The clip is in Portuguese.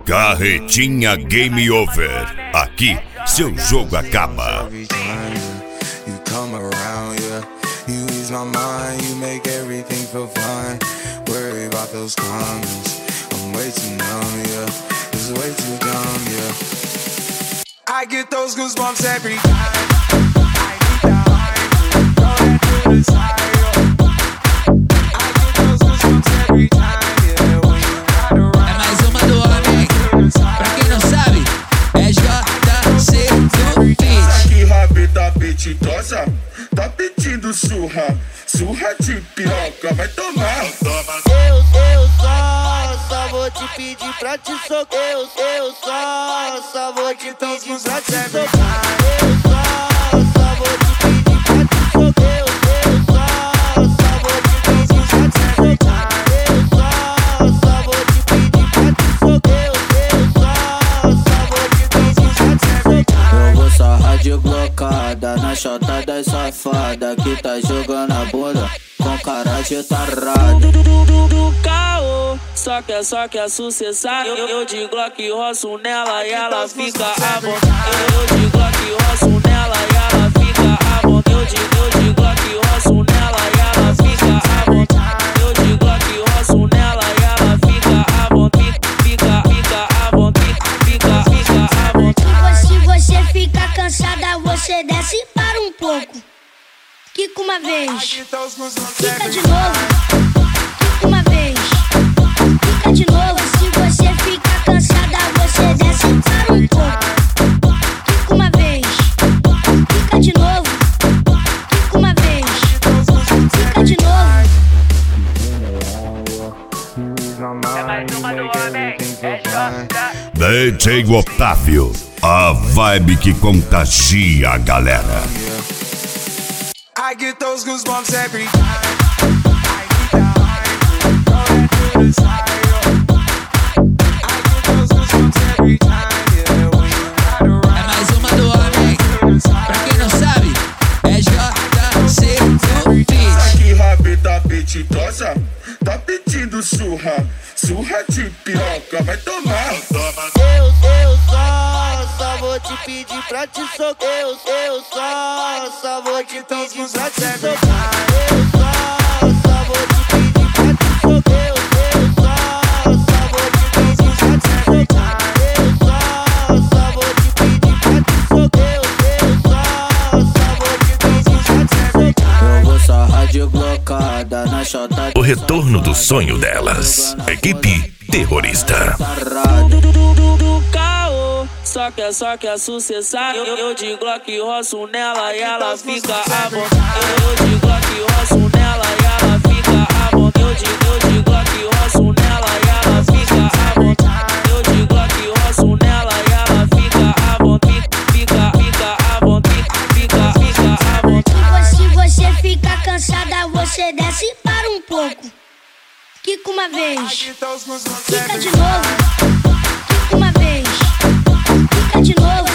Carretinha Game Over. Aqui, seu jogo acaba. You come around, yeah. You ease my mind, you make everything feel fine. Worry about those comments. I'm way too numb, yeah. It's way too dumb, yeah. I get those goosebumps every time. I need the hype, throw that to the side, yeah. I get those goosebumps every time, yeah. When you ride around. É mais uma do homem. Pra quem não sabe, é JC do Beat. Essa que rabeta apetitosa, tá pedindo surra, surra de piroca, vai tomar. Eu só vou te pedir pra te socar. Eu só vou te pedir pra te socar. Eu só vou te pedir pra te socar. Eu só vou te pedir pra te socar. Eu só vou te pedir pra te socar. Eu só vou te pedir pra te socar. Eu vou sarrar de blocada na chota das safada que tá jogando a bunda com cara de tarado. Do caô, só quer sucessar. Eu de Glock roço nela e ela fica à vontade. Eu de Glock roço nela e ela fica à vontade. Eu de Glock roço nela e ela fica à vontade. Eu de Glock roço nela e ela fica à vontade. Fica à vontade. Fica à vontade. Se você fica cansada, você desce e para um pouco. Quica uma vez, fica de novo. Quica uma vez, fica de novo. Se você fica cansada, você desce e para um pouco. Quica uma vez, fica de novo. Quica uma vez, fica de novo. É mais uma do homem, é J. DJ Otávio, a vibe que contagia a galera. I get those goosebumps every time. I need the hype, throw that to the side, yeah. I get those goosebumps every time, yeah. When you ride around. É mais uma do homem. Pra quem não sabe, é JC do Beat. Essa que rabeta apetitosa, tá pedindo surra, surra de piroca, vai tomar. Eu só vou te pedir pra te socar. Eu só vou te pedir pra te socar. Eu só vou te pedir pra te socar. Eu só vou te pedir pra te socar. Eu só vou te pedir pra te socar. Eu só vou te pedir pra te socar. Eu vou sarrar de blocada na chota. O retorno do sonho delas. Equipe Terrorista. Do caô, só quer sucessar. Eu de Glock roço nela e ela fica à vontade. Eu de Glock roço nela e ela fica à vontade. Eu de Glock roço nela e ela fica à vontade. Eu de Glock roço nela e ela fica à vontade. Fica à vontade. Fica à vontade. Se você fica cansada, você desce e para um pouco. Quica uma vez, fica de novo. Quica uma vez, fica de novo.